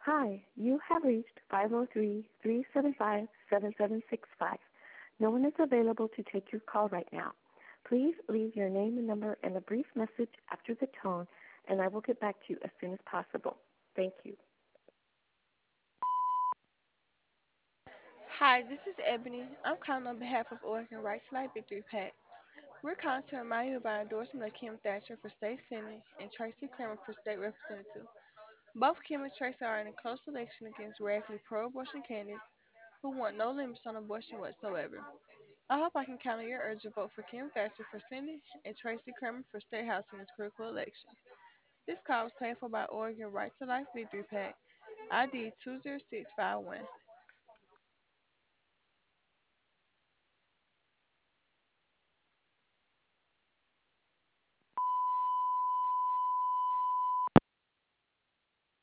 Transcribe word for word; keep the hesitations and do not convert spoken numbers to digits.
Hi, you have reached five oh three, three seven five, seven seven six five. No one is available to take your call right now. Please leave your name and number and a brief message after the tone, and I will get back to you as soon as possible. Thank you. Hi, this is Ebony. I'm calling on behalf of Oregon Right to Life Victory PAC. We're calling to remind you about endorsement of Kim Thatcher for state senate and Tracy Kramer for state representative. Both Kim and Tracy are in a close election against radically pro-abortion candidates who want no limits on abortion whatsoever. I hope I can count on your urgent vote for Kim Thatcher for senate and Tracy Kramer for state house in this critical election. This call was paid for by Oregon Right to Life Victory PAC, I D two zero six five one.